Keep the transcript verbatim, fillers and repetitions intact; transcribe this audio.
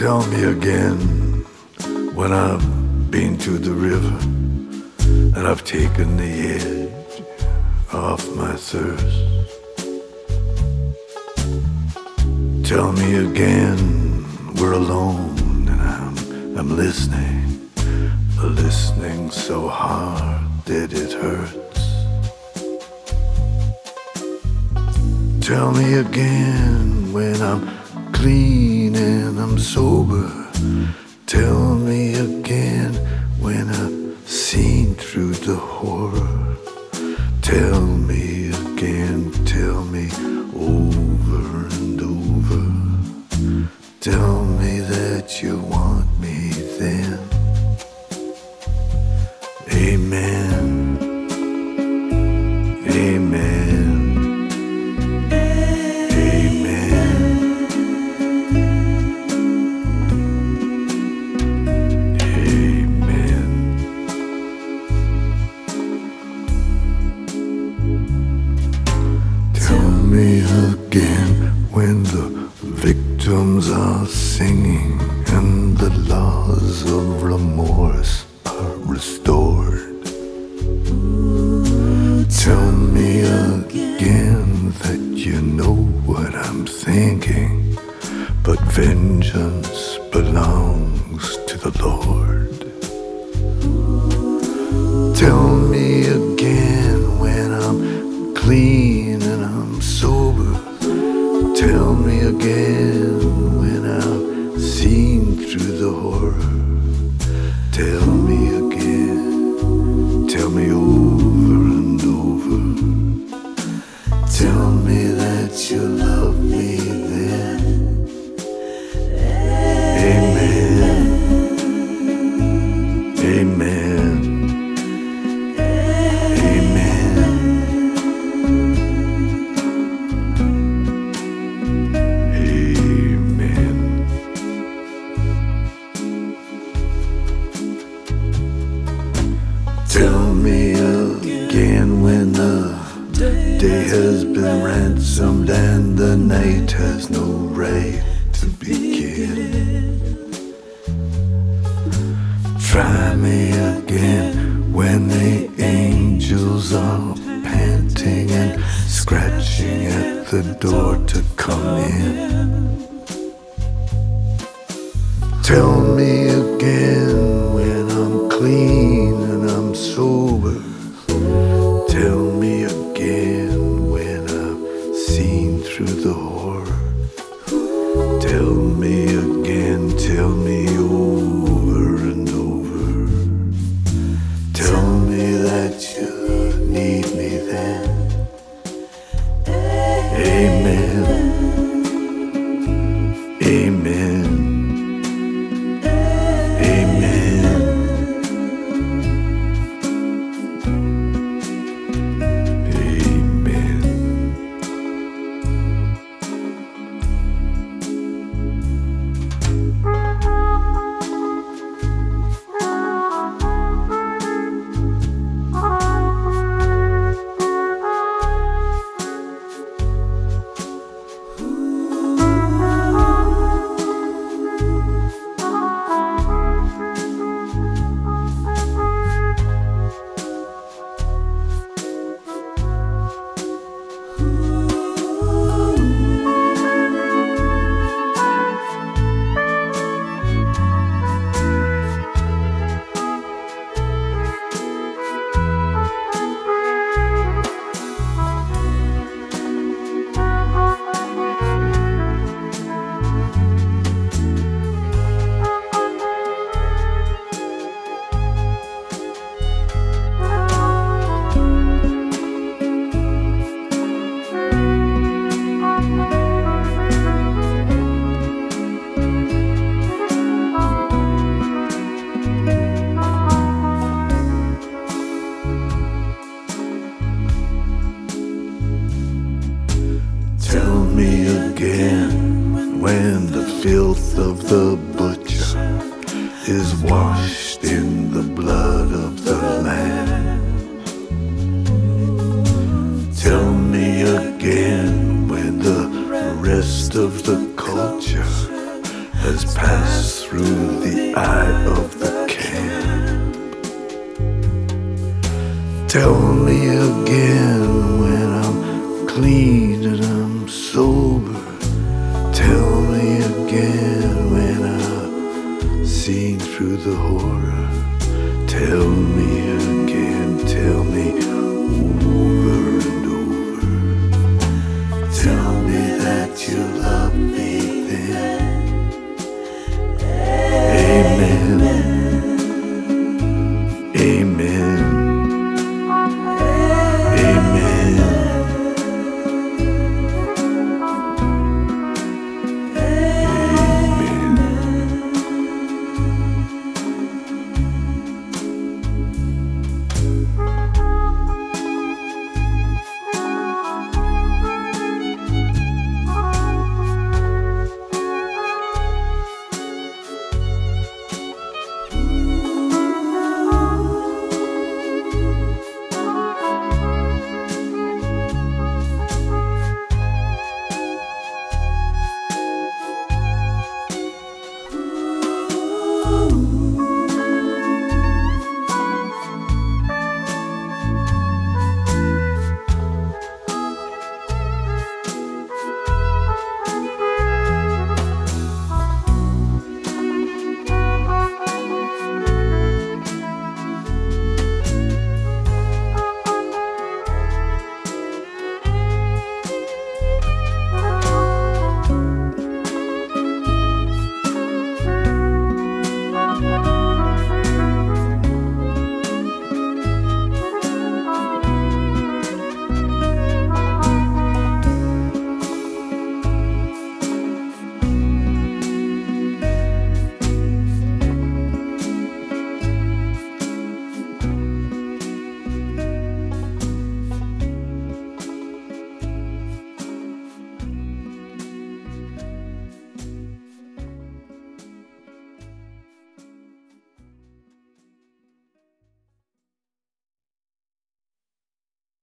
Tell me again when I've been to the river and I've taken the edge off my thirst. Tell me again we're alone and I'm, I'm listening, listening so hard that it hurts. Tell me again when I'm clean and I'm sober. Tell me again when I've seen through the horror. Tell me again, tell me over and over. Tell me that you want me then. Amen. Amen. Again when the victims are singing and the laws of remorse are restored. Tell me again that you know what I'm thinking, but vengeance belongs to the Lord. Tell me again when I'm clean and I'm sober. Tell me again when I've seen through the horror. Tell me again, tell me over and over. Tell me that you love me then. Amen. Amen. Tell me again when the day has been ransomed and the night has no right to begin. Try me again when the angels are panting and scratching at the door to come in. Tell me again when I'm clean and I'm sober. Tell me again when I've seen through the horror. Tell me again, tell me over and over. Tell me that you need me then. Amen. Amen. When the filth of the butcher is washed in the blood of the Lamb. Tell me again when the rest of the culture has pass through the eye of the camp. Tell me again when I'm clean and I'm sober. Tell me again when I've seen through the horror. Tell me again, tell me over and over. Tell me that you love